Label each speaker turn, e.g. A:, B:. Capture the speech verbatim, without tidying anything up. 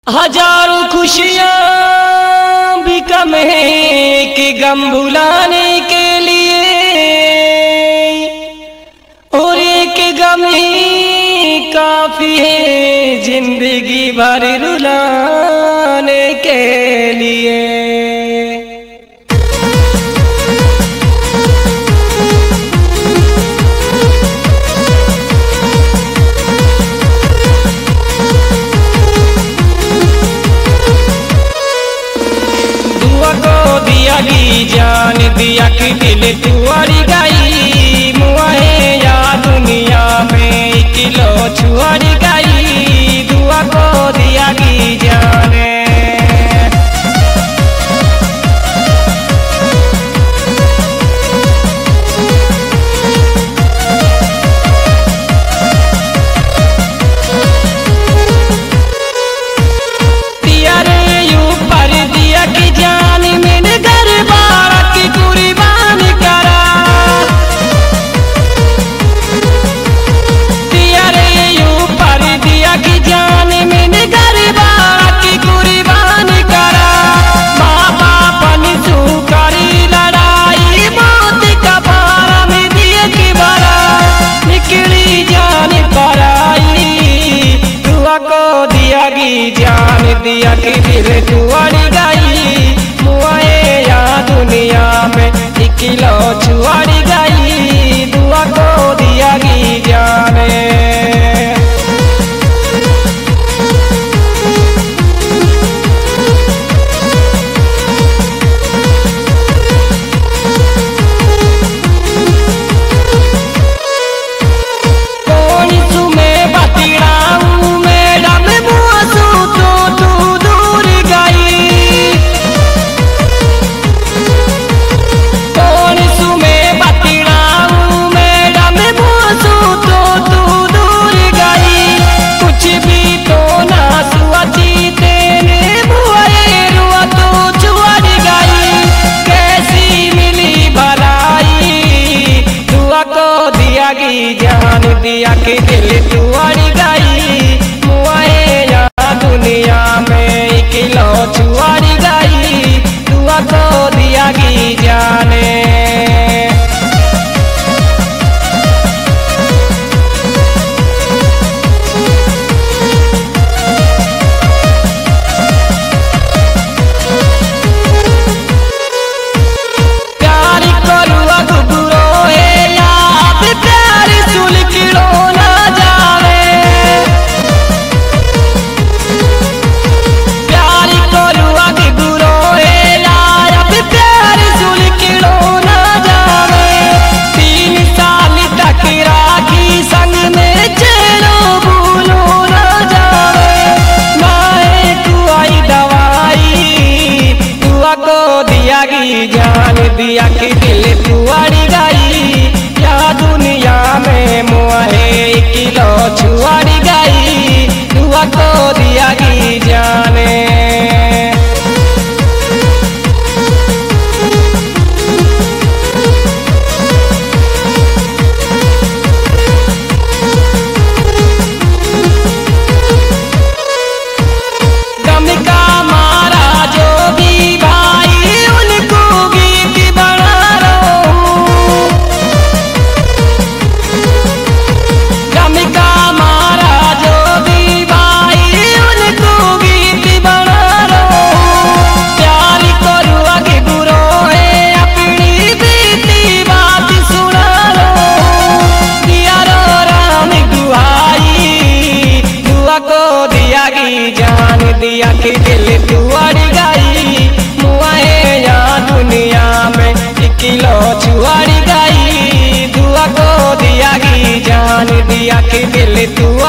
A: हजारों खुशियाँ भी कम है कि गम भुलाने के लिए, और एक गम ही काफी है जिंदगी भर रुलाने के लिए। दिया की जान दिया कि दिल तुअरी गई, मुआहे या दुनिया में किलो छुअरी गई, दुआ को दिया की जाने। दिया रे ऊपर दिया की जान मैंने जान दिया कि दिल तुअरी गई, मुआए या दुनिया में किलो छुअरी गई, दुआ को दिया की जाने। जान दिया कि दिल तुअरी गई, मुआए या दुनिया में किलो छुअरी गई, दुआ को दिया की जाने। जान दिया कि दिल तुअरी गई, या दुनिया में मुआहे किलो छुअरी गई, दुआ को दिया की जाने। गम का मारा जो भी भाई जान दिया कि दिल तुअरी गई, मुआए या दुनिया में किलो छुअरी गई, दुआ को दिया की जान दिया कि दिल तु